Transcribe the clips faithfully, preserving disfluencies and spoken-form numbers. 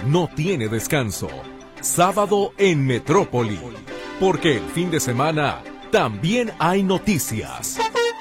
no tiene descanso. Sábado en Metrópoli, porque el fin de semana también hay noticias.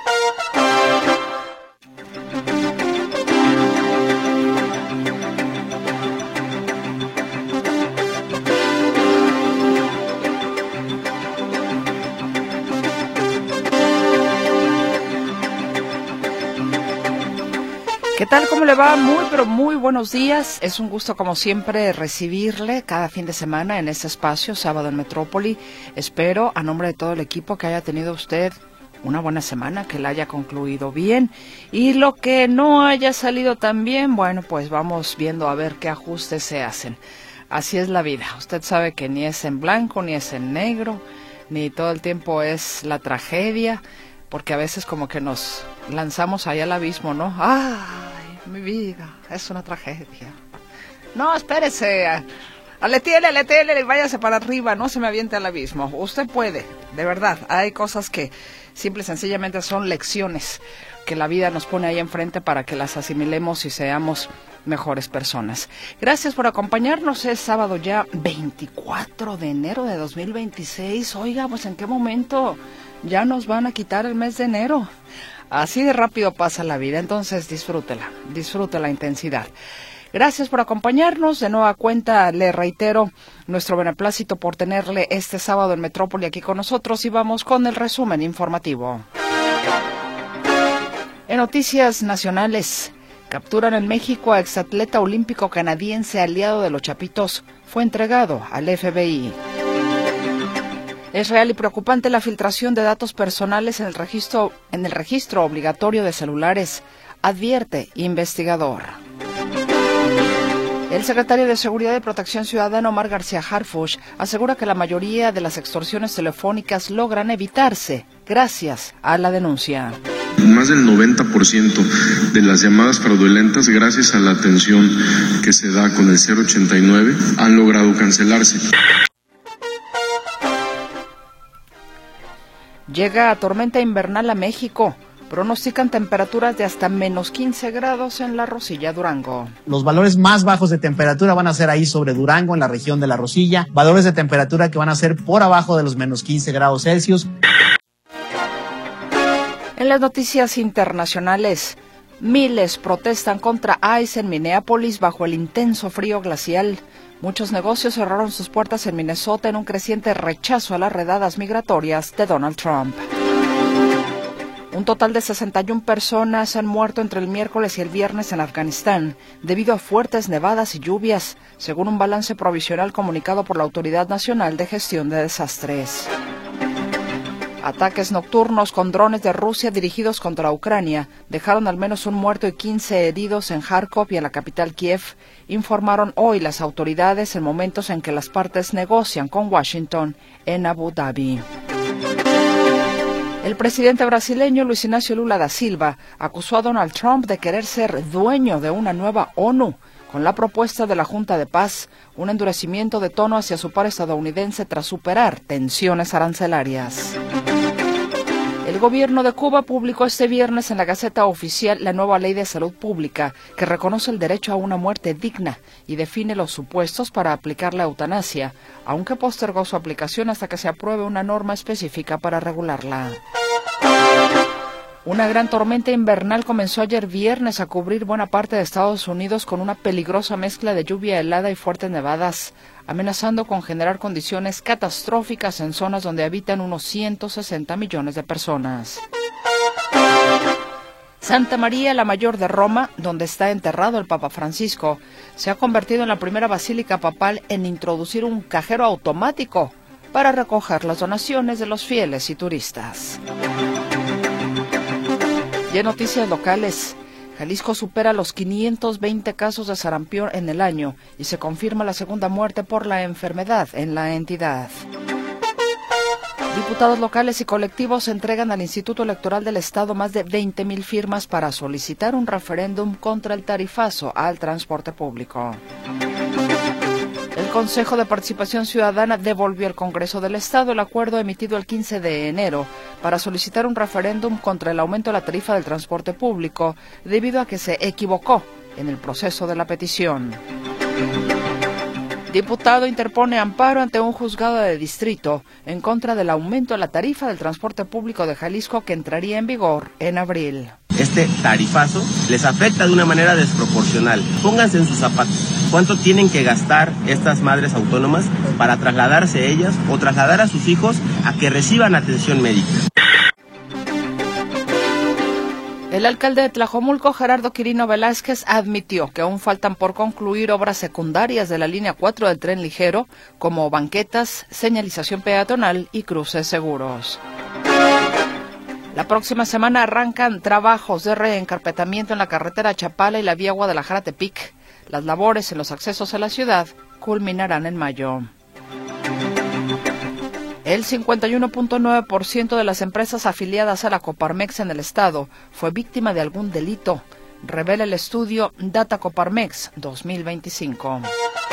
¿Qué tal? ¿Cómo le va? Muy, pero muy buenos días. Es un gusto, como siempre, recibirle cada fin de semana en este espacio, Sábado en Metrópoli. Espero, a nombre de todo el equipo, que haya tenido usted una buena semana, que la haya concluido bien. Y lo que no haya salido tan bien, bueno, pues vamos viendo a ver qué ajustes se hacen. Así es la vida. Usted sabe que ni es en blanco, ni es en negro, ni todo el tiempo es la tragedia, porque a veces como que nos lanzamos ahí al abismo, ¿no? ¡Ay, mi vida! Es una tragedia. No, espérese. Aletiele, aletiele y váyase para arriba. No se me aviente al abismo. Usted puede, de verdad. Hay cosas que simple y sencillamente son lecciones que la vida nos pone ahí enfrente para que las asimilemos y seamos mejores personas. Gracias por acompañarnos. Es sábado ya veinticuatro de enero de dos mil veintiséis. Oiga, pues ¿en qué momento ya nos van a quitar el mes de enero? Así de rápido pasa la vida, entonces disfrútela, disfrute la intensidad. Gracias por acompañarnos. De nueva cuenta, le reitero nuestro beneplácito por tenerle este sábado en Metrópoli aquí con nosotros y vamos con el resumen informativo. En noticias nacionales, capturan en México a exatleta olímpico canadiense aliado de los Chapitos. Fue entregado al F B I. Es real y preocupante la filtración de datos personales en el registro, en el registro obligatorio de celulares, advierte investigador. El secretario de Seguridad y Protección Ciudadana, Omar García Harfuch, asegura que la mayoría de las extorsiones telefónicas logran evitarse gracias a la denuncia. Más del noventa por ciento de las llamadas fraudulentas, gracias a la atención que se da con el cero ochenta y nueve, han logrado cancelarse. Llega tormenta invernal a México. Pronostican temperaturas de hasta menos quince grados en la Rosilla, Durango. Los valores más bajos de temperatura van a ser ahí sobre Durango, en la región de la Rosilla. Valores de temperatura que van a ser por abajo de los menos quince grados Celsius. En las noticias internacionales, miles protestan contra ICE en Minneapolis bajo el intenso frío glacial. Muchos negocios cerraron sus puertas en Minnesota en un creciente rechazo a las redadas migratorias de Donald Trump. Un total de sesenta y una personas han muerto entre el miércoles y el viernes en Afganistán debido a fuertes nevadas y lluvias, según un balance provisional comunicado por la Autoridad Nacional de Gestión de Desastres. Ataques nocturnos con drones de Rusia dirigidos contra Ucrania dejaron al menos un muerto y quince heridos en Kharkov y en la capital Kiev, informaron hoy las autoridades en momentos en que las partes negocian con Washington en Abu Dhabi. El presidente brasileño Luis Inácio Lula da Silva acusó a Donald Trump de querer ser dueño de una nueva ONU, con la propuesta de la Junta de Paz, un endurecimiento de tono hacia su par estadounidense tras superar tensiones arancelarias. El gobierno de Cuba publicó este viernes en la Gaceta Oficial la nueva Ley de Salud Pública, que reconoce el derecho a una muerte digna y define los supuestos para aplicar la eutanasia, aunque postergó su aplicación hasta que se apruebe una norma específica para regularla. Una gran tormenta invernal comenzó ayer viernes a cubrir buena parte de Estados Unidos con una peligrosa mezcla de lluvia helada y fuertes nevadas, amenazando con generar condiciones catastróficas en zonas donde habitan unos ciento sesenta millones de personas. Santa María, la Mayor de Roma, donde está enterrado el Papa Francisco, se ha convertido en la primera basílica papal en introducir un cajero automático para recoger las donaciones de los fieles y turistas. Y en noticias locales, Jalisco supera los quinientos veinte casos de sarampión en el año y se confirma la segunda muerte por la enfermedad en la entidad. Diputados locales y colectivos entregan al Instituto Electoral del Estado más de veinte mil firmas para solicitar un referéndum contra el tarifazo al transporte público. El Consejo de Participación Ciudadana devolvió al Congreso del Estado el acuerdo emitido el quince de enero para solicitar un referéndum contra el aumento de la tarifa del transporte público, debido a que se equivocó en el proceso de la petición. Diputado interpone amparo ante un juzgado de distrito en contra del aumento de la tarifa del transporte público de Jalisco que entraría en vigor en abril. Este tarifazo les afecta de una manera desproporcional. Pónganse en sus zapatos. ¿Cuánto tienen que gastar estas madres autónomas para trasladarse ellas o trasladar a sus hijos a que reciban atención médica? El alcalde de Tlajomulco, Gerardo Quirino Velázquez, admitió que aún faltan por concluir obras secundarias de la línea cuatro del tren ligero, como banquetas, señalización peatonal y cruces seguros. La próxima semana arrancan trabajos de reencarpetamiento en la carretera Chapala y la vía Guadalajara-Tepic. Las labores en los accesos a la ciudad culminarán en mayo. El cincuenta y uno punto nueve por ciento de las empresas afiliadas a la Coparmex en el estado fue víctima de algún delito, revela el estudio Data Coparmex dos mil veinticinco.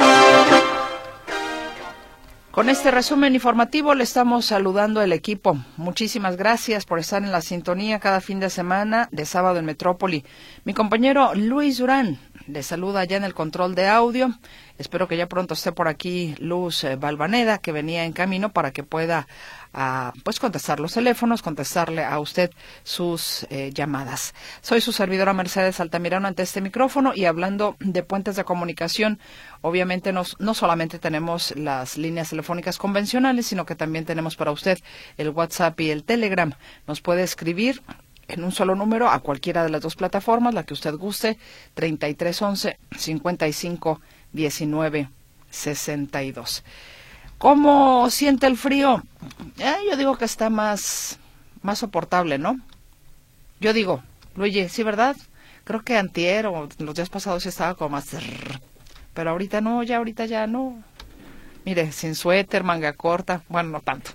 Con este resumen informativo le estamos saludando al equipo. Muchísimas gracias por estar en la sintonía cada fin de semana de Sábado en Metrópoli. Mi compañero Luis Durán le saluda ya en el control de audio. Espero que ya pronto esté por aquí Luz Balvaneda, que venía en camino para que pueda uh, pues contestar los teléfonos, contestarle a usted sus eh, llamadas. Soy su servidora Mercedes Altamirano ante este micrófono, y hablando de puentes de comunicación, obviamente nos, no solamente tenemos las líneas telefónicas convencionales, sino que también tenemos para usted el WhatsApp y el Telegram. Nos puede escribir en un solo número a cualquiera de las dos plataformas, la que usted guste, treinta y tres once, cincuenta y cinco diecinueve sesenta y dos. ¿Cómo siente el frío? Eh, yo digo que está más, más soportable, ¿no? Yo digo, Luigi, ¿sí, verdad? Creo que antier o los días pasados sí estaba como más... Pero ahorita no, ya ahorita ya no. Mire, sin suéter, manga corta, bueno, no tanto.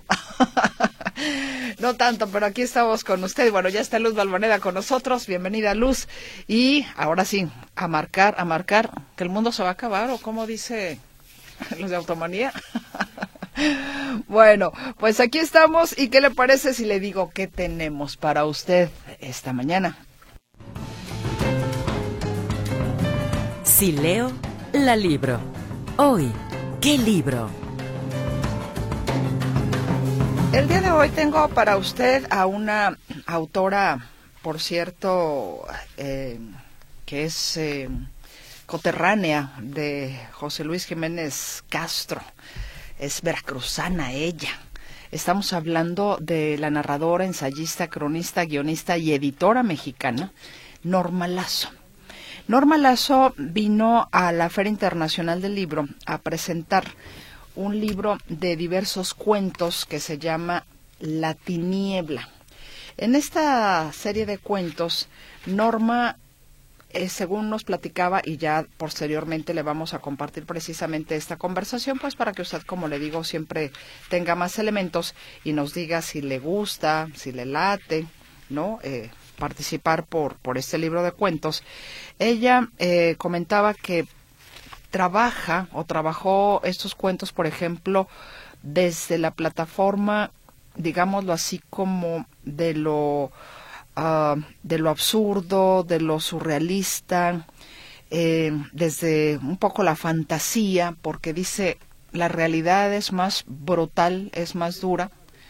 No tanto, pero aquí estamos con usted. Bueno, ya está Luz Balvaneda con nosotros. Bienvenida, Luz. Y ahora sí, a marcar, a marcar, que el mundo se va a acabar, o como dice los de Automanía. Bueno, pues aquí estamos. ¿Y qué le parece si le digo qué tenemos para usted esta mañana? Si leo, la libro. Hoy, ¿qué libro? El día de hoy tengo para usted a una autora, por cierto, eh, que es eh, coterránea de José Luis Jiménez Castro. Es veracruzana ella. Estamos hablando de la narradora, ensayista, cronista, guionista y editora mexicana, Norma Lazo. Norma Lazo vino a la Feria Internacional del Libro a presentar un libro de diversos cuentos que se llama La Tiniebla. En esta serie de cuentos, Norma, eh, según nos platicaba, y ya posteriormente le vamos a compartir precisamente esta conversación, pues para que usted, como le digo, siempre tenga más elementos y nos diga si le gusta, si le late, ¿no? Eh, participar por, por este libro de cuentos. Ella eh, comentaba que trabaja o trabajó estos cuentos, por ejemplo, desde la plataforma, digámoslo así, como de lo uh, de lo absurdo, de lo surrealista, eh, desde un poco la fantasía, porque dice la realidad es más brutal, es más dura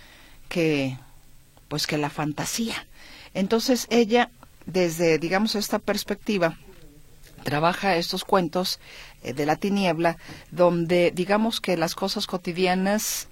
que pues que la fantasía. Entonces ella, desde digamos esta perspectiva, trabaja estos cuentos eh, de la tiniebla, donde digamos que las cosas cotidianas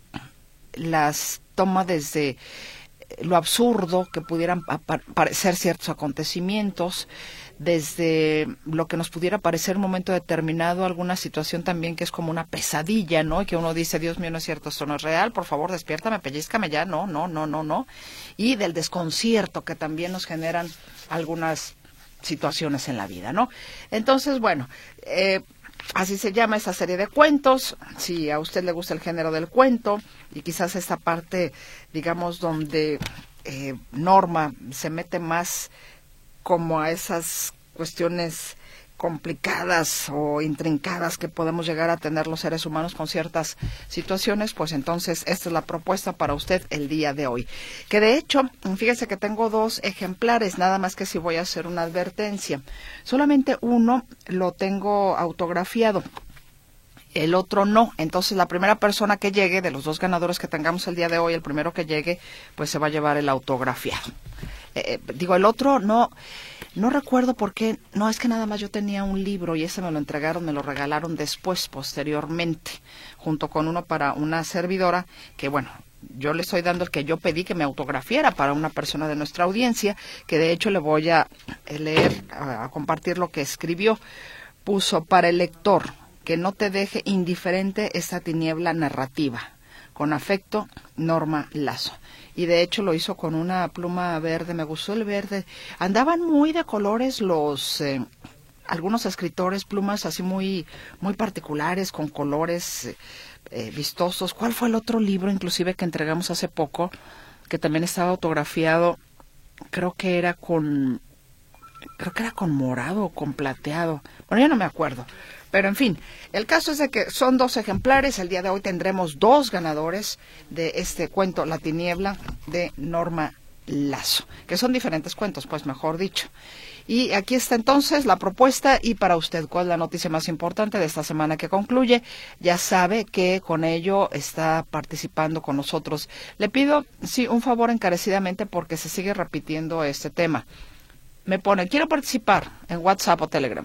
las toma desde lo absurdo que pudieran parecer ciertos acontecimientos, desde lo que nos pudiera parecer en un momento determinado alguna situación también que es como una pesadilla, ¿no? Y que uno dice, Dios mío, no es cierto, esto no es real, por favor, despiértame, pellízcame ya, no, no, no, no, no. Y del desconcierto que también nos generan algunas situaciones en la vida, ¿no? Entonces, bueno, eh, así se llama esta serie de cuentos. Si a usted le gusta el género del cuento y quizás esta parte, digamos, donde eh, Norma se mete más como a esas cuestiones complicadas o intrincadas que podemos llegar a tener los seres humanos con ciertas situaciones, pues entonces esta es la propuesta para usted el día de hoy. Que de hecho, fíjese que tengo dos ejemplares, nada más que si voy a hacer una advertencia. Solamente uno lo tengo autografiado el otro no. Entonces la primera persona que llegue, de los dos ganadores que tengamos el día de hoy, el primero que llegue, pues se va a llevar el autografiado. Eh, digo, el otro no, no recuerdo por qué, no, es que nada más yo tenía un libro y ese me lo entregaron, me lo regalaron después, posteriormente, junto con uno para una servidora, que bueno, yo le estoy dando el que yo pedí que me autografiara para una persona de nuestra audiencia, que de hecho le voy a leer, a, a compartir lo que escribió. Puso: para el lector, que no te deje indiferente esta tiniebla narrativa. Con afecto, Norma Lazo. Y de hecho lo hizo con una pluma verde, me gustó el verde. Andaban muy de colores los eh, algunos escritores, plumas así muy muy particulares, con colores eh, eh, vistosos. ¿Cuál fue el otro libro inclusive que entregamos hace poco, que también estaba autografiado? Creo que era con creo que era con morado o con plateado. Bueno, ya no me acuerdo. Pero en fin, el caso es de que son dos ejemplares. El día de hoy tendremos dos ganadores de este cuento, La Tiniebla, de Norma Lazo, que son diferentes cuentos, pues mejor dicho. Y aquí está entonces la propuesta. Y para usted, ¿cuál es la noticia más importante de esta semana que concluye? Ya sabe que con ello está participando con nosotros. Le pido, sí, un favor encarecidamente, porque se sigue repitiendo este tema. Me pone: quiero participar, en WhatsApp o Telegram.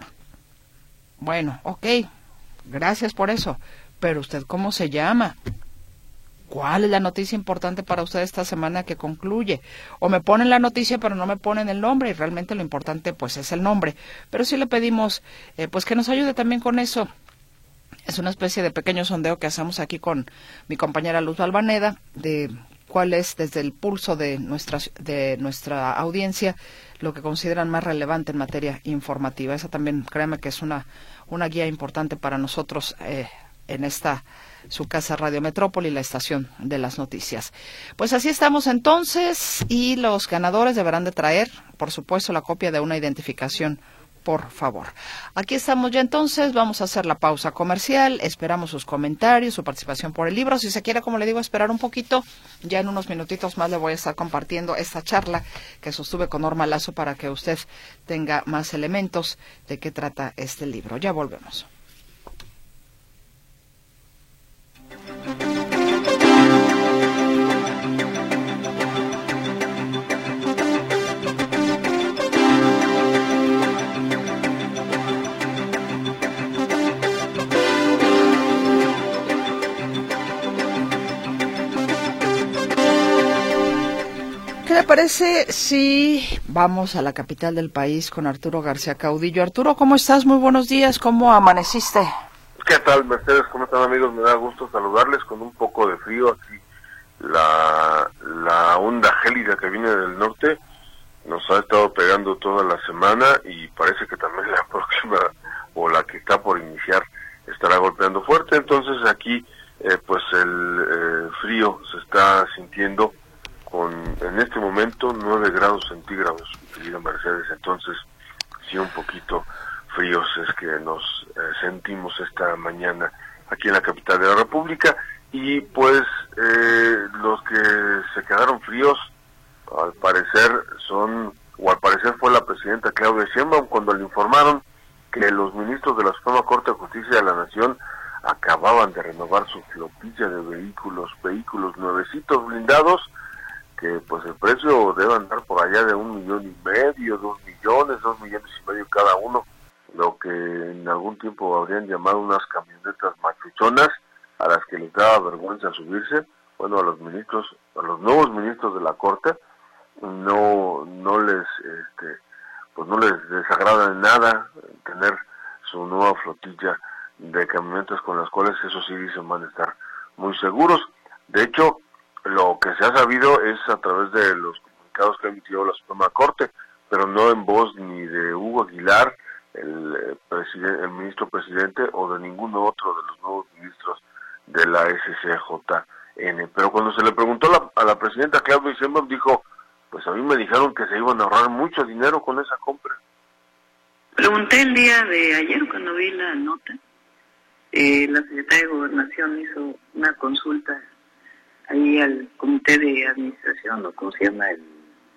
Bueno, ok, gracias por eso. Pero usted, ¿cómo se llama? ¿Cuál es la noticia importante para usted esta semana que concluye? O me ponen la noticia pero no me ponen el nombre, y realmente lo importante pues es el nombre. Pero sí le pedimos eh, pues que nos ayude también con eso. Es una especie de pequeño sondeo que hacemos aquí con mi compañera Luz Balvaneda, de cuál es desde el pulso de nuestra, de nuestra audiencia lo que consideran más relevante en materia informativa. Esa también, créame que es una, una guía importante para nosotros eh, en esta su casa Radio Metrópoli, la estación de las noticias. Pues así estamos entonces, y los ganadores deberán de traer, por supuesto, la copia de una identificación, por favor. Aquí estamos ya entonces, vamos a hacer la pausa comercial, esperamos sus comentarios, su participación por el libro. Si se quiere, como le digo, esperar un poquito, ya en unos minutitos más le voy a estar compartiendo esta charla que sostuve con Norma Lazo para que usted tenga más elementos de qué trata este libro. Ya volvemos. ¿Qué le parece si vamos a la capital del país con Arturo García Caudillo? Arturo, ¿cómo estás? Muy buenos días. ¿Cómo amaneciste? ¿Qué tal, Mercedes? ¿Cómo están, amigos? Me da gusto saludarles con un poco de frío aquí. La, la onda gélida que viene del norte nos ha estado pegando toda la semana, y parece que también la próxima, o la que está por iniciar, estará golpeando fuerte. Entonces aquí eh, pues el eh, frío se está sintiendo con, en este momento, nueve grados centígrados, querida Mercedes. Entonces sí, un poquito fríos es que nos eh, sentimos esta mañana aquí en la capital de la República. Y pues eh, los que se quedaron fríos, al parecer son, o al parecer fue la presidenta Claudia Sheinbaum, cuando le informaron que los ministros de la Suprema Corte de Justicia de la Nación acababan de renovar su flotilla de vehículos, vehículos nuevecitos blindados, que pues el precio debe andar por allá de un millón y medio, dos millones, dos millones y medio cada uno, lo que en algún tiempo habrían llamado unas camionetas machuchonas, a las que les daba vergüenza subirse. Bueno, a los ministros, a los nuevos ministros de la Corte, no no les este pues no les desagrada en nada tener su nueva flotilla de camionetas, con las cuales, eso sí, dicen, van a estar muy seguros. De hecho, lo que se ha sabido es a través de los comunicados que ha emitido la Suprema Corte, pero no en voz ni de Hugo Aguilar, el, eh, presiden- el ministro presidente, o de ninguno otro de los nuevos ministros de la S C J N. Pero cuando se le preguntó la, a la presidenta Claudia Sheinbaum, dijo: pues a mí me dijeron que se iban a ahorrar mucho dinero con esa compra. Pregunté el día de ayer, cuando vi la nota, eh, la Secretaría de Gobernación hizo una consulta ahí al Comité de Administración, o ¿cómo se llama? El,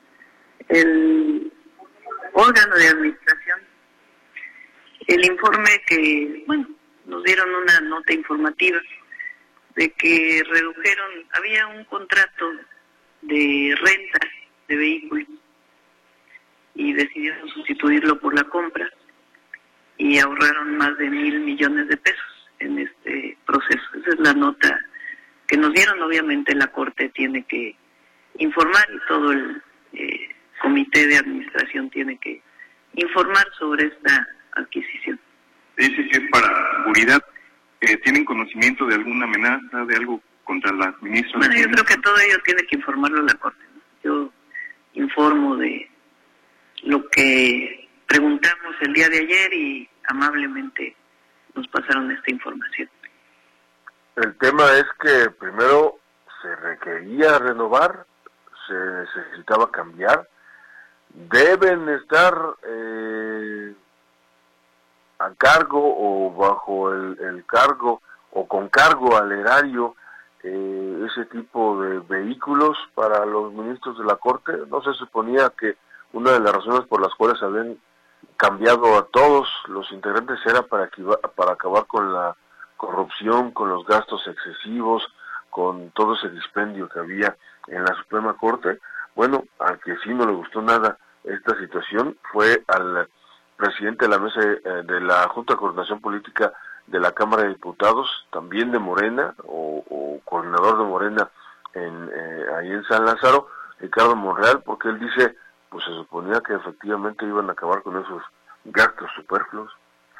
el órgano de administración. El informe que, bueno, nos dieron una nota informativa de que redujeron, había un contrato de renta de vehículos y decidieron sustituirlo por la compra y ahorraron más de mil millones de pesos en este proceso. Esa es la nota que nos dieron. Obviamente la Corte tiene que informar y todo el eh, comité de administración tiene que informar sobre esta adquisición. Dice que es para seguridad. Eh, ¿Tienen conocimiento de alguna amenaza, de algo contra la ministra? Bueno, yo creo que todo ello tiene que informarlo la Corte, ¿no? Yo informo de lo que preguntamos el día de ayer y amablemente nos pasaron esta información. El tema es que primero se requería renovar, se necesitaba cambiar, deben estar eh, a cargo o bajo el, el cargo o con cargo al erario eh, ese tipo de vehículos para los ministros de la Corte. No se suponía que una de las razones por las cuales habían cambiado a todos los integrantes era para, que, para acabar con la corrupción, con los gastos excesivos, con todo ese dispendio que había en la Suprema Corte. Bueno, al que sí no le gustó nada esta situación fue al presidente de la mesa eh, de la Junta de Coordinación Política de la Cámara de Diputados, también de Morena, o, o coordinador de Morena en eh, ahí en San Lázaro, Ricardo Monreal, porque él dice, pues se suponía que efectivamente iban a acabar con esos gastos superfluos.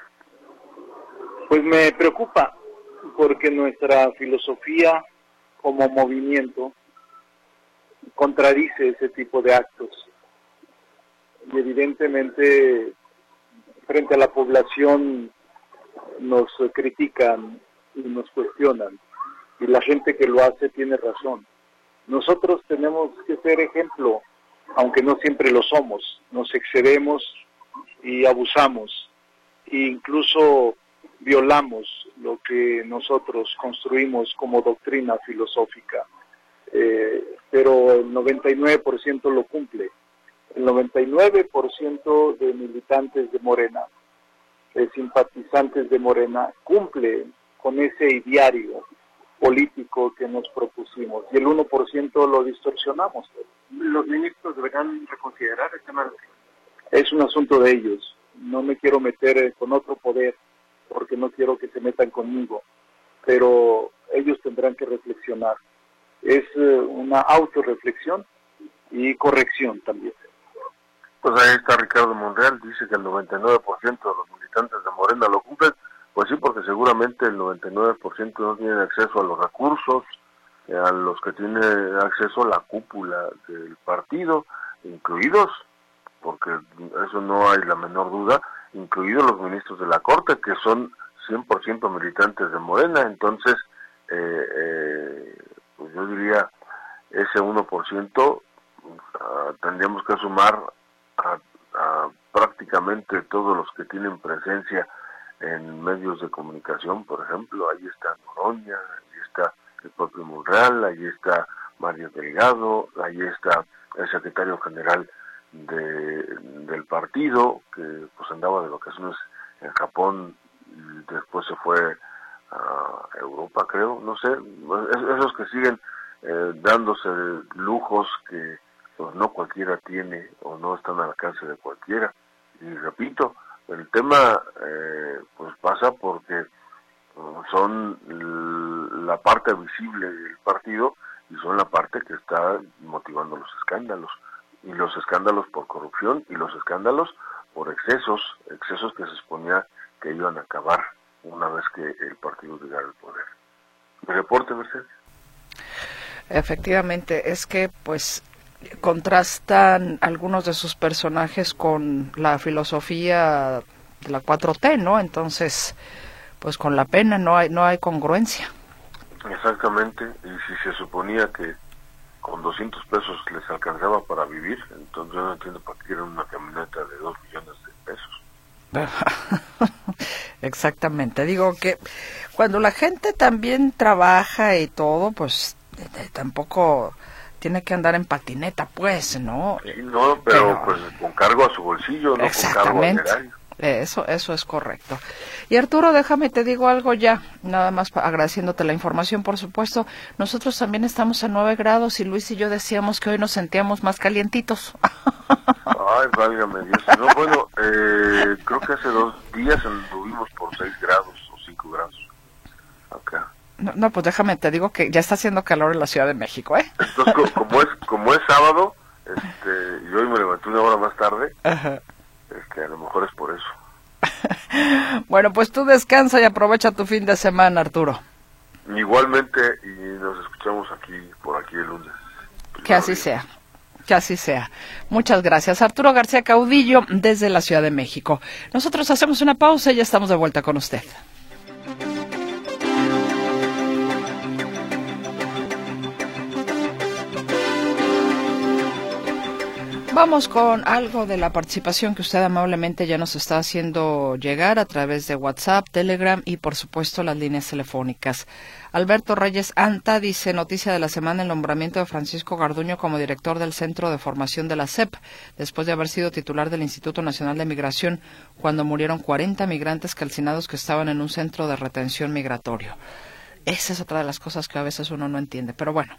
Pues me preocupa, porque nuestra filosofía como movimiento contradice ese tipo de actos. Y evidentemente, frente a la población, nos critican y nos cuestionan. Y la gente que lo hace tiene razón. Nosotros tenemos que ser ejemplo, aunque no siempre lo somos. Nos excedemos y abusamos. E incluso violamos lo que nosotros construimos como doctrina filosófica. Eh, pero el noventa y nueve por ciento lo cumple. El noventa y nueve por ciento de militantes de Morena, de simpatizantes de Morena, cumple con ese ideario político que nos propusimos. Y el uno por ciento lo distorsionamos. ¿Los ministros deberán reconsiderar el tema? Es un asunto de ellos. No me quiero meter con otro poder, porque no quiero que se metan conmigo. Pero ellos tendrán que reflexionar. Es una autorreflexión y corrección también. Pues ahí está Ricardo Monreal, dice que el noventa y nueve por ciento de los militantes de Morena lo cumplen. Pues sí, porque seguramente el noventa y nueve por ciento no tienen acceso a los recursos, eh, a los que tiene acceso la cúpula del partido, incluidos, porque eso no hay la menor duda, incluidos los ministros de la Corte, que son cien por ciento militantes de Morena. Entonces, eh, eh, pues yo diría, ese uno por ciento uh, tendríamos que sumar a, a prácticamente todos los que tienen presencia en medios de comunicación, por ejemplo. Ahí está Noroña, ahí está el propio Monreal, ahí está Mario Delgado, ahí está el secretario general de, del partido, que pues andaba de vacaciones en Japón y después se fue a Europa, creo, no sé, esos que siguen eh, dándose lujos que pues no cualquiera tiene o no están al alcance de cualquiera. Y repito, el tema eh, pues pasa porque uh, son l- la parte visible del partido y son la parte que está motivando los escándalos, y los escándalos por corrupción y los escándalos por excesos, excesos que se suponía que iban a acabar una vez que el partido llegara al poder. ¿Me reporte, Mercedes? Efectivamente, es que pues contrastan algunos de sus personajes con la filosofía de la cuatro T, ¿no? Entonces, pues con la pena no hay no hay congruencia. Exactamente, y si se suponía que con doscientos pesos les alcanzaba para vivir, entonces yo no entiendo para qué quieren una camioneta de dos millones de pesos. Exactamente, digo que cuando la gente también trabaja y todo, pues eh, tampoco tiene que andar en patineta, pues, ¿no? Sí, no, pero, pero pues con cargo a su bolsillo, no con cargo al erario. Eso, eso es correcto. Y Arturo, déjame te digo algo ya, nada más agradeciéndote la información, por supuesto. Nosotros también estamos a nueve grados y Luis y yo decíamos que hoy nos sentíamos más calientitos. Ay, válgame Dios. No, bueno, eh, creo que hace dos días anduvimos por seis grados o cinco grados acá. No, no, pues déjame te digo que ya está haciendo calor en la Ciudad de México, ¿eh? Entonces, co como es como es sábado, este, y hoy me levanté una hora más tarde. Ajá. Este, a lo mejor es por eso. Bueno, pues tú descansa y aprovecha tu fin de semana, Arturo. Igualmente, y nos escuchamos aquí, por aquí el lunes. Que así sea, que así sea. Muchas gracias. Arturo García Caudillo, desde la Ciudad de México. Nosotros hacemos una pausa y ya estamos de vuelta con usted. Vamos con algo de la participación que usted amablemente ya nos está haciendo llegar a través de WhatsApp, Telegram y, por supuesto, las líneas telefónicas. Alberto Reyes Anta dice, noticia de la semana, el nombramiento de Francisco Garduño como director del Centro de Formación de la S E P, después de haber sido titular del Instituto Nacional de Migración, cuando murieron cuarenta migrantes calcinados que estaban en un centro de retención migratorio. Esa es otra de las cosas que a veces uno no entiende. Pero bueno,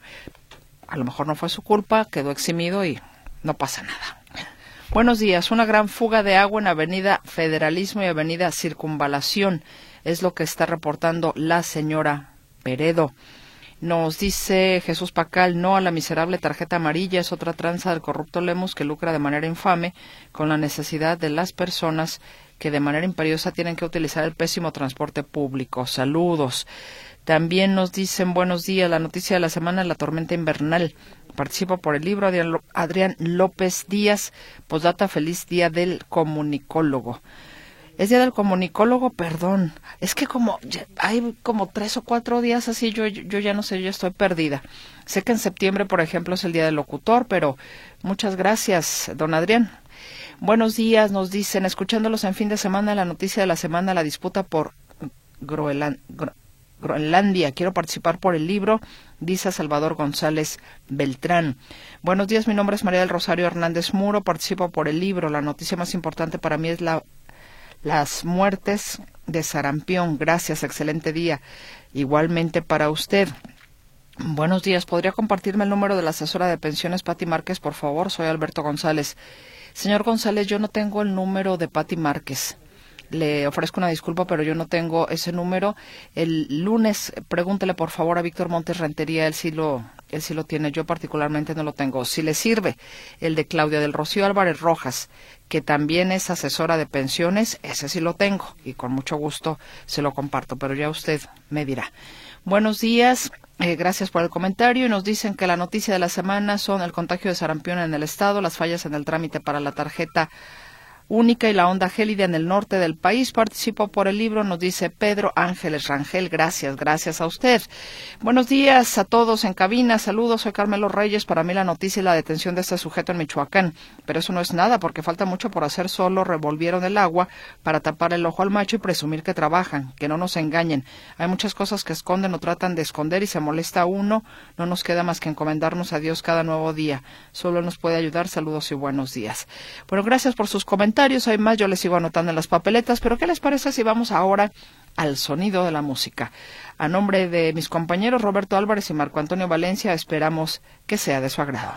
a lo mejor no fue su culpa, quedó eximido y no pasa nada. Buenos días. Una gran fuga de agua en Avenida Federalismo y Avenida Circunvalación es lo que está reportando la señora Peredo. Nos dice Jesús Pacal, no a la miserable tarjeta amarilla, es otra tranza del corrupto Lemus que lucra de manera infame con la necesidad de las personas que de manera imperiosa tienen que utilizar el pésimo transporte público. Saludos. También nos dicen buenos días, la noticia de la semana, la tormenta invernal. Participo por el libro Adrián López Díaz, postdata, feliz día del comunicólogo. Es día del comunicólogo, perdón, es que como ya hay como tres o cuatro días así, yo, yo ya no sé, yo estoy perdida. Sé que en septiembre, por ejemplo, es el día del locutor, pero muchas gracias, don Adrián. Buenos días, nos dicen, escuchándolos en fin de semana, la noticia de la semana, la disputa por Groenlandia. Gro Groenlandia. Quiero participar por el libro, dice Salvador González Beltrán. Buenos días, mi nombre es María del Rosario Hernández Muro, participo por el libro. La noticia más importante para mí es la, las muertes de sarampión. Gracias, excelente día. Igualmente para usted. Buenos días, ¿podría compartirme el número de la asesora de pensiones Pati Márquez, por favor? Soy Alberto González. Señor González, yo no tengo el número de Pati Márquez. Le ofrezco una disculpa, pero yo no tengo ese número. El lunes, pregúntele por favor a Víctor Montes Rentería, él sí lo, él sí lo tiene, yo particularmente no lo tengo. Si le sirve el de Claudia del Rocío Álvarez Rojas, que también es asesora de pensiones, ese sí lo tengo y con mucho gusto se lo comparto, pero ya usted me dirá. Buenos días, eh, gracias por el comentario. Y nos dicen que la noticia de la semana son el contagio de sarampión en el estado, las fallas en el trámite para la tarjeta única y la onda gélida en el norte del país. Participo por el libro, nos dice Pedro Ángeles Rangel. Gracias, gracias a usted. Buenos días a todos en cabina. Saludos, soy Carmelo Reyes. Para mí la noticia es la detención de este sujeto en Michoacán. Pero eso no es nada, porque falta mucho por hacer. Solo revolvieron el agua para tapar el ojo al macho y presumir que trabajan. Que no nos engañen. Hay muchas cosas que esconden o tratan de esconder y se molesta a uno. No nos queda más que encomendarnos a Dios cada nuevo día. Solo nos puede ayudar. Saludos y buenos días. Bueno, gracias por sus comentarios. Hay más, yo les sigo anotando en las papeletas, pero ¿qué les parece si vamos ahora al sonido de la música? A nombre de mis compañeros Roberto Álvarez y Marco Antonio Valencia, esperamos que sea de su agrado.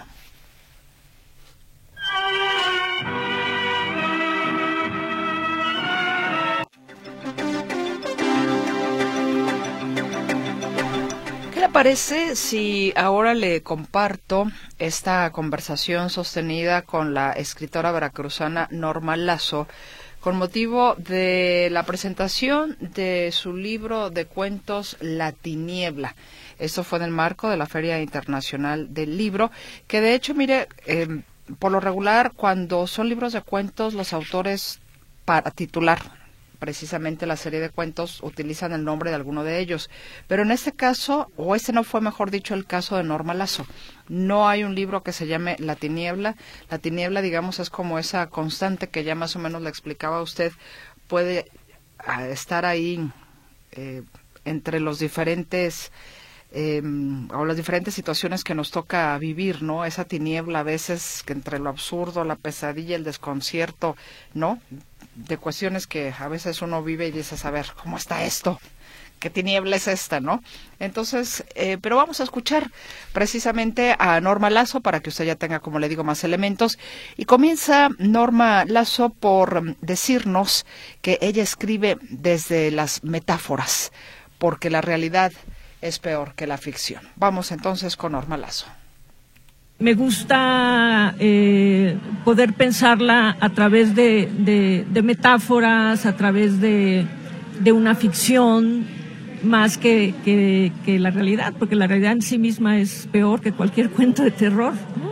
¿Qué le parece si ahora le comparto esta conversación sostenida con la escritora veracruzana Norma Lazo con motivo de la presentación de su libro de cuentos La Tiniebla? Esto fue en el marco de la Feria Internacional del Libro, que de hecho, mire, eh, por lo regular, cuando son libros de cuentos, los autores, para titular precisamente la serie de cuentos, utilizan el nombre de alguno de ellos. Pero en este caso, o este no fue, mejor dicho, el caso de Norma Lazo. No hay un libro que se llame La Tiniebla. La Tiniebla, digamos, es como esa constante que ya más o menos le explicaba a usted, puede estar ahí eh, entre los diferentes eh, o las diferentes situaciones que nos toca vivir, ¿no? Esa tiniebla a veces que entre lo absurdo, la pesadilla, el desconcierto, ¿no? De cuestiones que a veces uno vive y dices, a ver, ¿cómo está esto? ¿Qué tiniebla es esta, no? Entonces, eh, pero vamos a escuchar precisamente a Norma Lazo para que usted ya tenga, como le digo, más elementos. Y comienza Norma Lazo por decirnos que ella escribe desde las metáforas, porque la realidad es peor que la ficción. Vamos entonces con Norma Lazo. Me gusta eh, poder pensarla a través de, de, de metáforas, a través de, de una ficción, más que, que, que la realidad, porque la realidad en sí misma es peor que cualquier cuento de terror, ¿no?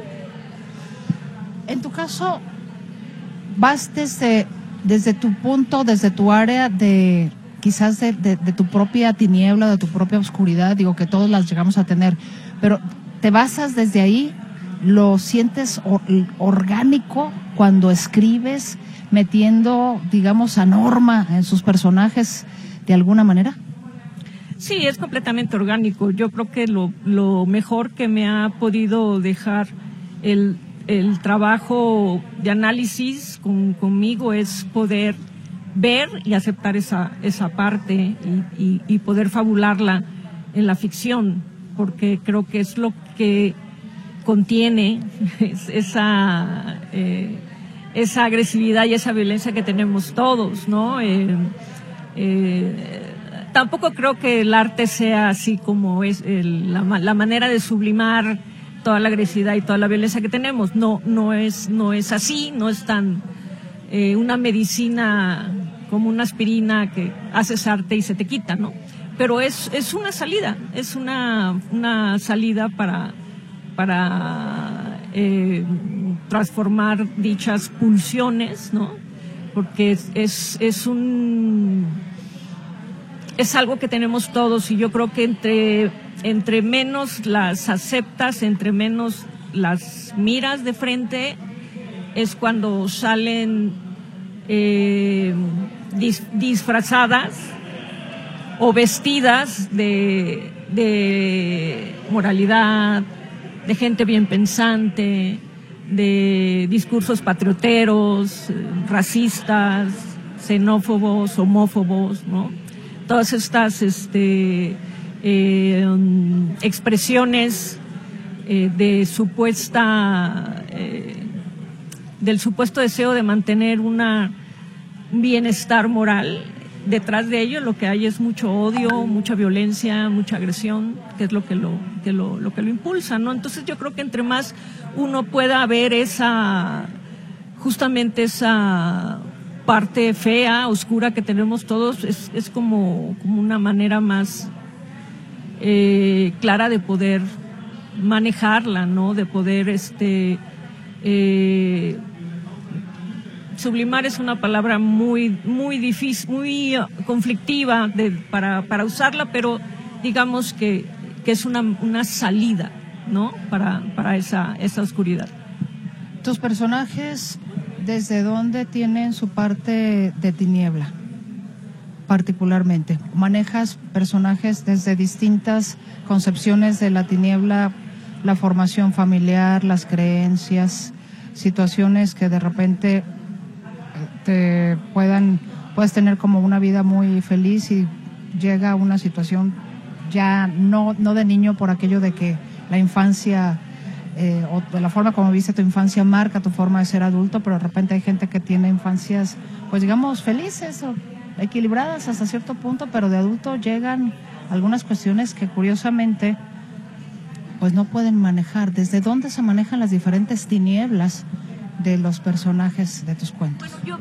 En tu caso, vas desde, desde tu punto, desde tu área de quizás de, de, de tu propia tiniebla, de tu propia oscuridad, digo que todos las llegamos a tener, pero te basas desde ahí, lo sientes or, orgánico cuando escribes, metiendo, digamos, a Norma en sus personajes de alguna manera. Sí, es completamente orgánico. Yo creo que lo, lo mejor que me ha podido dejar el, el trabajo de análisis con, conmigo es poder ver y aceptar esa, esa parte y, y, y poder fabularla en la ficción, porque creo que es lo que contiene esa, eh, esa agresividad y esa violencia que tenemos todos, ¿no? Eh, eh, Tampoco creo que el arte sea así como es el, la, la manera de sublimar toda la agresividad y toda la violencia que tenemos. No, no es, no es así, no es tan eh, una medicina como una aspirina que haces arte y se te quita, ¿no? Pero es, es una salida, es una, una salida para, para eh, transformar dichas pulsiones, ¿no? Porque es, es, es un... es algo que tenemos todos y yo creo que entre, entre menos las aceptas, entre menos las miras de frente, es cuando salen eh, dis, disfrazadas o vestidas de, de moralidad, de gente bien pensante, de discursos patrioteros, racistas, xenófobos, homófobos, ¿no? Todas estas este, eh, um, expresiones eh, de supuesta, eh, del supuesto deseo de mantener una, un bienestar moral. Detrás de ello lo que hay es mucho odio, mucha violencia, mucha agresión, que es lo que lo, que lo, lo que lo impulsa, ¿no? Entonces yo creo que entre más uno pueda ver esa, justamente esa parte fea, oscura que tenemos todos, es, es como, como una manera más eh, clara de poder manejarla, ¿no? De poder, este, eh, sublimar es una palabra muy, muy difícil, muy conflictiva de, para, para usarla, pero digamos que, que es una, una salida, ¿no? Para, para esa, esa oscuridad. Tus personajes, ¿desde dónde tienen su parte de tiniebla? Particularmente, manejas personajes desde distintas concepciones de la tiniebla, la formación familiar, las creencias, situaciones que de repente te puedan, puedes tener como una vida muy feliz y llega a una situación ya no, no de niño por aquello de que la infancia eh, o de la forma como viste tu infancia marca tu forma de ser adulto, pero de repente hay gente que tiene infancias, pues digamos, felices o equilibradas hasta cierto punto, pero de adulto llegan algunas cuestiones que curiosamente pues no pueden manejar. ¿Desde dónde se manejan las diferentes tinieblas de los personajes de tus cuentos? Bueno,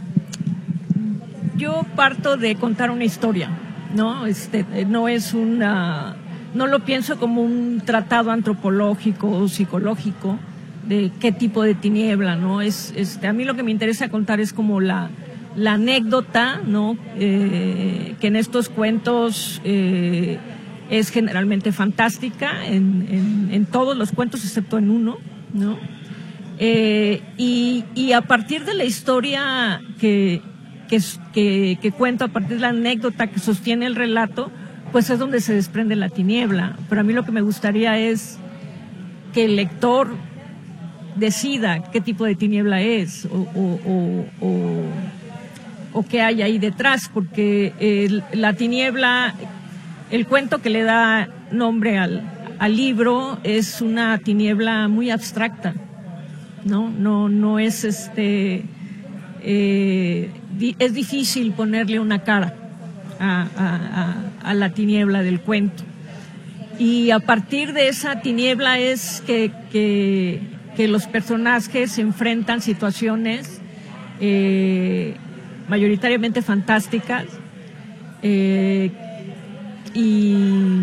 yo, yo parto de contar una historia, ¿no? Este, no es una, no lo pienso como un tratado antropológico o psicológico de qué tipo de tiniebla, ¿no? Es, este, a mí lo que me interesa contar es como la, la anécdota, ¿no? Eh, que en estos cuentos eh, es generalmente fantástica, en, en, en todos los cuentos excepto en uno, ¿no? Eh, y, y a partir de la historia que, que, que, que cuento, a partir de la anécdota que sostiene el relato, pues es donde se desprende la tiniebla. Pero a mí lo que me gustaría es que el lector decida qué tipo de tiniebla es o, o, o, o, o qué hay ahí detrás, porque el, la tiniebla, el cuento que le da nombre al, al libro es una tiniebla muy abstracta, no, no, no es este, eh, di, es difícil ponerle una cara a, a, a, a la tiniebla del cuento. Y a partir de esa tiniebla es que, que, que los personajes enfrentan situaciones eh, mayoritariamente fantásticas eh, y,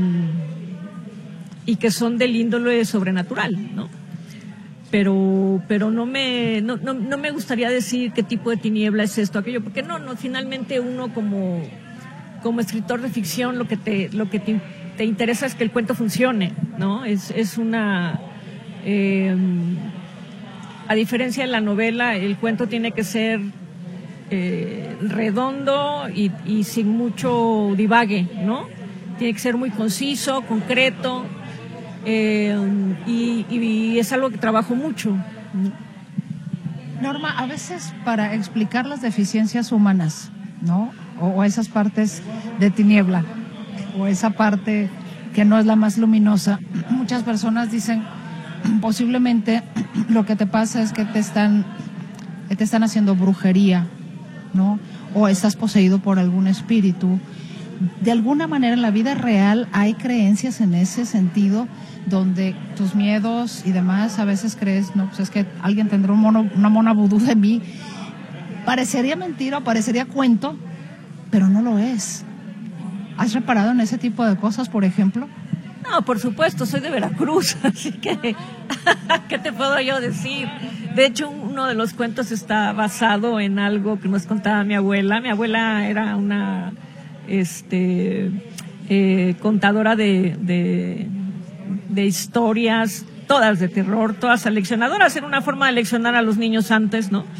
y que son del índole sobrenatural, ¿no? Pero, pero no me, no, no, no me gustaría decir qué tipo de tiniebla es esto, aquello, porque no, no, finalmente uno como, como escritor de ficción lo que te, lo que te te interesa es que el cuento funcione, ¿no? Es, es una... Eh, a diferencia de la novela, el cuento tiene que ser eh, redondo y, y sin mucho divague, ¿no? Tiene que ser muy conciso, concreto, eh, y, y es algo que trabajo mucho. Norma, a veces para explicar las deficiencias humanas, ¿no? O, o esas partes de tiniebla, o esa parte que no es la más luminosa, muchas personas dicen posiblemente lo que te pasa es que te están que te están haciendo brujería, ¿no? O estás poseído por algún espíritu. De alguna manera en la vida real hay creencias en ese sentido, donde tus miedos y demás a veces crees, no, pues es que alguien tendrá un mono, una mona vudú de mí. Parecería mentira o parecería cuento, pero no lo es. ¿Has reparado en ese tipo de cosas, por ejemplo? No, por supuesto, soy de Veracruz, así que, ¿qué te puedo yo decir? De hecho, uno de los cuentos está basado en algo que nos contaba mi abuela. Mi abuela era una este, eh, contadora de, de, de historias, todas de terror, todas aleccionadoras. Era una forma de leccionar a los niños antes, ¿no?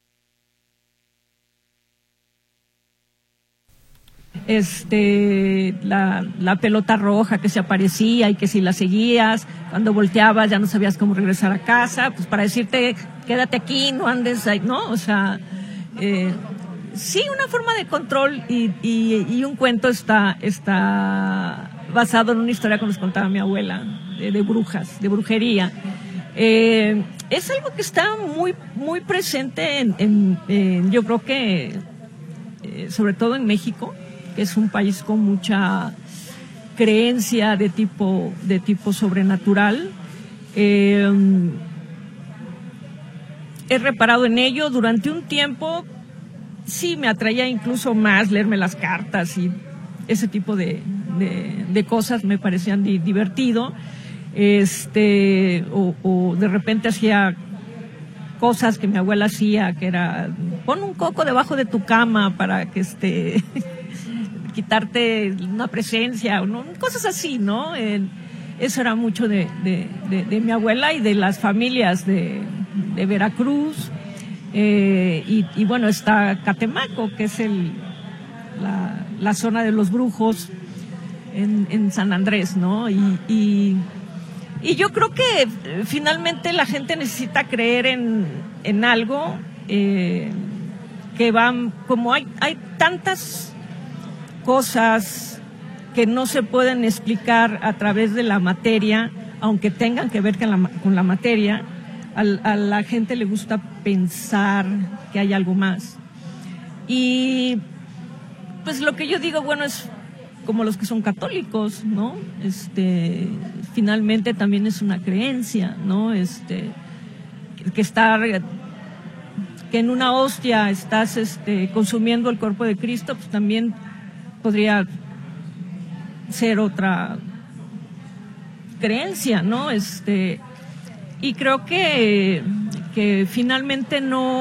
Este, la, la pelota roja que se aparecía y que si la seguías, cuando volteabas ya no sabías cómo regresar a casa, pues para decirte, quédate aquí, no andes ahí, ¿no? O sea, eh, sí, una forma de control y, y, y un cuento está, está basado en una historia que nos contaba mi abuela, de, de brujas, de brujería. Eh, es algo que está muy, muy presente en, en, en yo creo que, eh, sobre todo en México, es un país con mucha creencia de tipo de tipo sobrenatural. Eh, he reparado en ello durante un tiempo. Sí, me atraía incluso más leerme las cartas y ese tipo de, de, de cosas me parecían di, divertido. Este, o, o de repente hacía cosas que mi abuela hacía, que era pon un coco debajo de tu cama para que este quitarte una presencia, ¿no? Cosas así, ¿no? Eh, eso era mucho de, de, de, de mi abuela y de las familias de, de Veracruz. Eh, y, y bueno, está Catemaco, que es el, la, la zona de los brujos en, en San Andrés, ¿no? Y, y, y yo creo que eh, finalmente la gente necesita creer en, en algo eh, que van, como hay, hay tantas cosas que no se pueden explicar a través de la materia, aunque tengan que ver con la, con la materia, a, a la gente le gusta pensar que hay algo más. Y pues lo que yo digo, bueno, es como los que son católicos, ¿no? Este, finalmente también es una creencia, ¿no? Este, que estar, que en una hostia estás este, consumiendo el cuerpo de Cristo, pues también podría ser otra creencia, ¿no? Este, y creo que, que finalmente no,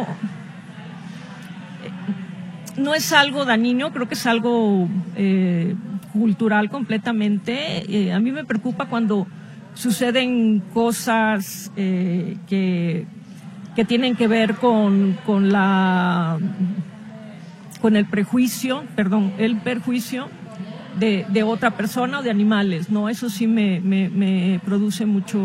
no es algo dañino, creo que es algo eh, cultural completamente. Eh, a mí me preocupa cuando suceden cosas eh, que, que tienen que ver con, con la... con el prejuicio, perdón, el perjuicio de, de otra persona o de animales, ¿no? Eso sí me, me, me produce mucho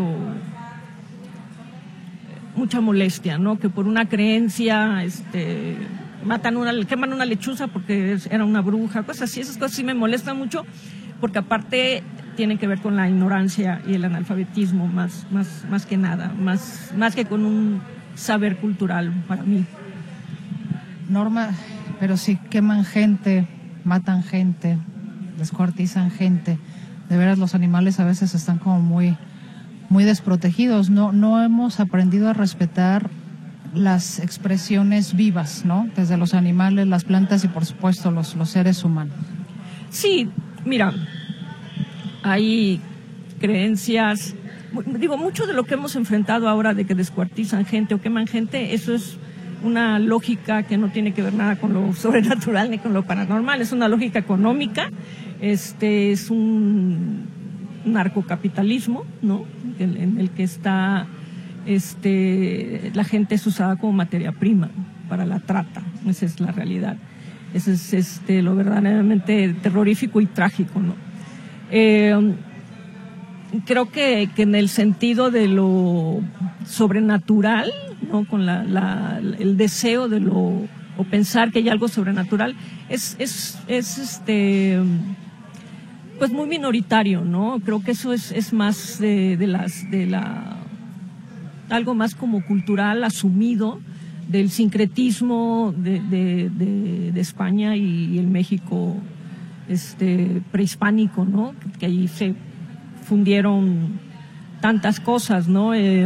mucha molestia, ¿no? Que por una creencia, este, matan una, queman una lechuza porque era una bruja, cosas así. Esas cosas sí me molestan mucho, porque aparte tienen que ver con la ignorancia y el analfabetismo, más, más, más que nada, más, más que con un saber cultural para mí. Norma, pero si queman gente, matan gente, descuartizan gente, de veras los animales a veces están como muy, muy desprotegidos. No, no hemos aprendido a respetar las expresiones vivas, ¿no? Desde los animales, las plantas y por supuesto los, los seres humanos. Sí, mira, hay creencias, digo, mucho de lo que hemos enfrentado ahora de que descuartizan gente o queman gente, eso es una lógica que no tiene que ver nada con lo sobrenatural ni con lo paranormal, es una lógica económica, este es un narcocapitalismo, ¿no? En, en el que está, este, la gente es usada como materia prima para la trata, esa es la realidad, eso es este, lo verdaderamente terrorífico y trágico, ¿no? Eh, creo que, que en el sentido de lo sobrenatural, ¿no? Con la, la, el deseo de lo, o pensar que hay algo sobrenatural, es, es, es este, pues muy minoritario, ¿no? Creo que eso es, es más de, de las, de la, algo más como cultural, asumido, del sincretismo de, de, de, de España y, y el México, este, prehispánico, ¿no? Que, que ahí se fundieron tantas cosas, ¿no? Eh,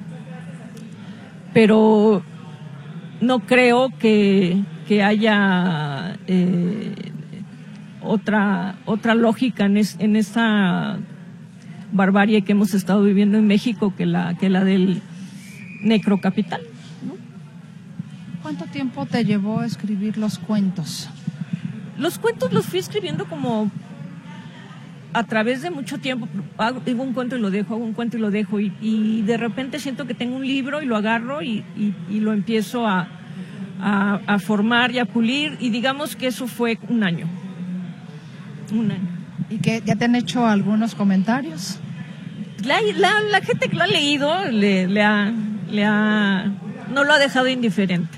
pero no creo que, que haya eh, otra otra lógica en, es, en esta barbarie que hemos estado viviendo en México que la que la del necrocapital, ¿no? ¿Cuánto tiempo te llevó a escribir los cuentos? Los cuentos los fui escribiendo como a través de mucho tiempo. Hago, digo un cuento y lo dejo, hago un cuento y lo dejo, y, y de repente siento que tengo un libro y lo agarro y, y, y lo empiezo a, a, a formar y a pulir, y digamos que eso fue un año. Un año. ¿Y que ya te han hecho algunos comentarios? La, la, la gente que lo ha leído le, le, ha, le ha, no lo ha dejado indiferente.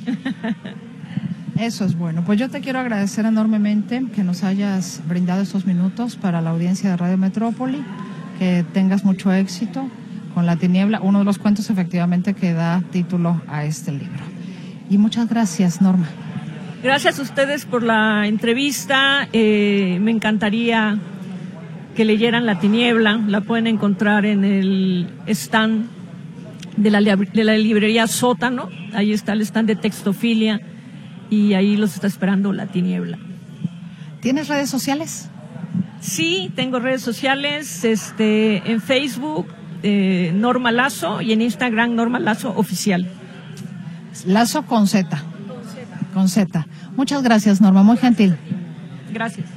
Eso es bueno. Pues yo te quiero agradecer enormemente que nos hayas brindado estos minutos para la audiencia de Radio Metrópoli, que tengas mucho éxito con La Tiniebla, uno de los cuentos efectivamente que da título a este libro. Y muchas gracias, Norma. Gracias a ustedes por la entrevista. Eh, me encantaría que leyeran La Tiniebla. La pueden encontrar en el stand de la, de la librería Sótano. Ahí está el stand de Textofilia. Y ahí los está esperando La Tiniebla. ¿Tienes redes sociales? Sí, tengo redes sociales, este, en Facebook, eh, Norma Lazo, y en Instagram, Norma Lazo Oficial. Lazo con Z. Con Z. Con Z. Muchas gracias, Norma, muy gentil. Gracias.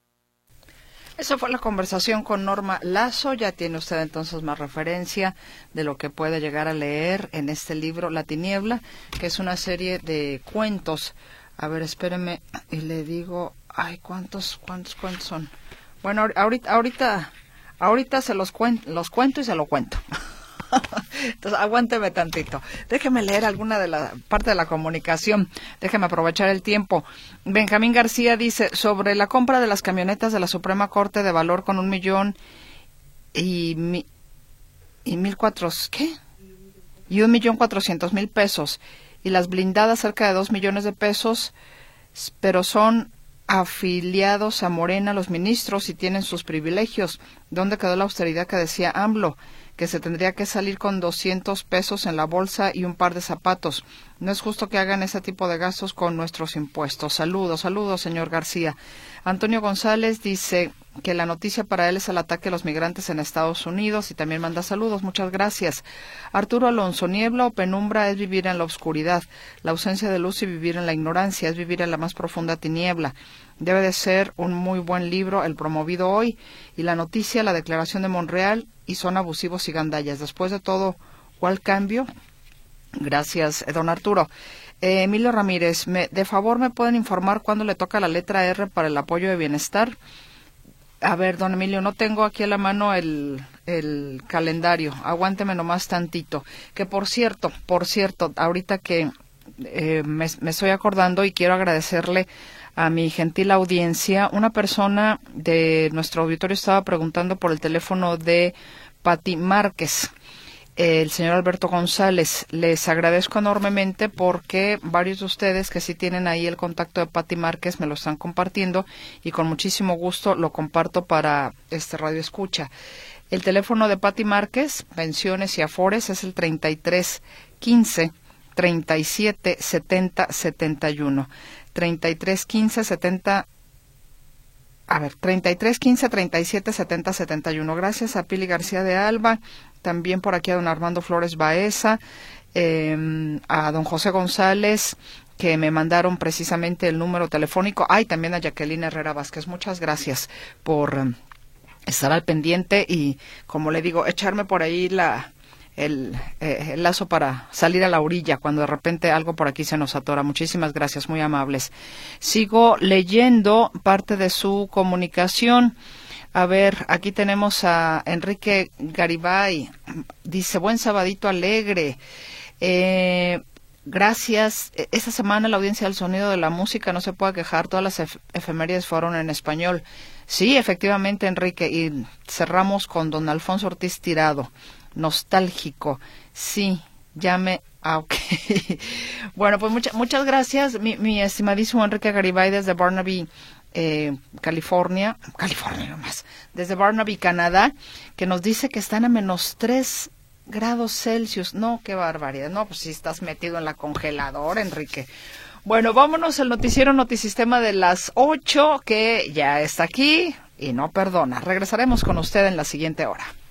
Esa fue la conversación con Norma Lazo. Ya tiene usted entonces más referencia de lo que puede llegar a leer en este libro La Tiniebla, que es una serie de cuentos. A ver, espéreme y le digo, ay, ¿cuántos, cuántos cuentos son? Bueno, ahorita, ahorita, ahorita se los cuento, los cuento y se lo cuento. Entonces, aguánteme tantito. Déjeme leer alguna de la parte de la comunicación. Déjeme aprovechar el tiempo. Benjamín García dice, sobre la compra de las camionetas de la Suprema Corte de valor con un millón y, mi, y mil cuatro, ¿qué? Y un millón cuatrocientos mil pesos. Y las blindadas cerca de dos millones de pesos, pero son afiliados a Morena los ministros y tienen sus privilegios. ¿Dónde quedó la austeridad que decía AMLO? Que se tendría que salir con doscientos pesos en la bolsa y un par de zapatos. No es justo que hagan ese tipo de gastos con nuestros impuestos. Saludos, saludos, señor García. Antonio González dice que la noticia para él es el ataque a los migrantes en Estados Unidos y también manda saludos. Muchas gracias. Arturo Alonso, niebla o penumbra es vivir en la oscuridad. La ausencia de luz y vivir en la ignorancia es vivir en la más profunda tiniebla. Debe de ser un muy buen libro el promovido hoy. Y la noticia, la declaración de Monreal, y son abusivos y gandallas. Después de todo, ¿cuál cambio? Gracias, don Arturo. Eh, Emilio Ramírez, me, de favor, ¿me pueden informar cuándo le toca la letra R para el apoyo de bienestar? A ver, don Emilio, no tengo aquí a la mano el, el calendario. Aguánteme nomás tantito. Que por cierto, por cierto, ahorita que eh, me, me estoy acordando y quiero agradecerle a mi gentil audiencia, una persona de nuestro auditorio estaba preguntando por el teléfono de Pati Márquez. El señor Alberto González, les agradezco enormemente porque varios de ustedes que sí tienen ahí el contacto de Pati Márquez me lo están compartiendo y con muchísimo gusto lo comparto para este Radio Escucha. El teléfono de Pati Márquez, pensiones y afores, es el treinta y tres quince treinta y siete setenta setenta y uno. treinta y tres quince setenta A ver, treinta y tres quince treinta y siete setenta setenta y uno. Gracias a Pili García de Alba, también por aquí a don Armando Flores Baeza, eh, a don José González, que me mandaron precisamente el número telefónico. Ay, también a Jacqueline Herrera Vázquez. Muchas gracias por um, estar al pendiente y, como le digo, echarme por ahí la... El, eh, el lazo para salir a la orilla cuando de repente algo por aquí se nos atora. Muchísimas gracias, muy amables. Sigo leyendo parte de su comunicación. A ver, aquí tenemos a Enrique Garibay. Dice, buen sabadito alegre. Eh, gracias. Esta semana la audiencia del Sonido de la Música no se puede quejar. Todas las ef efemérides fueron en español. Sí, efectivamente, Enrique. Y cerramos con don Alfonso Ortiz Tirado. Nostálgico, sí, llame, ah, ok. Bueno, pues mucha, muchas gracias, mi, mi estimadísimo Enrique Garibay desde Burnaby, eh, California, California nomás, desde Burnaby, Canadá, que nos dice que están a menos tres grados Celsius. No, qué barbaridad, no, pues si estás metido en la congeladora, Enrique. Bueno, vámonos al noticiero Notisistema de las ocho, que ya está aquí y no perdona. Regresaremos con usted en la siguiente hora.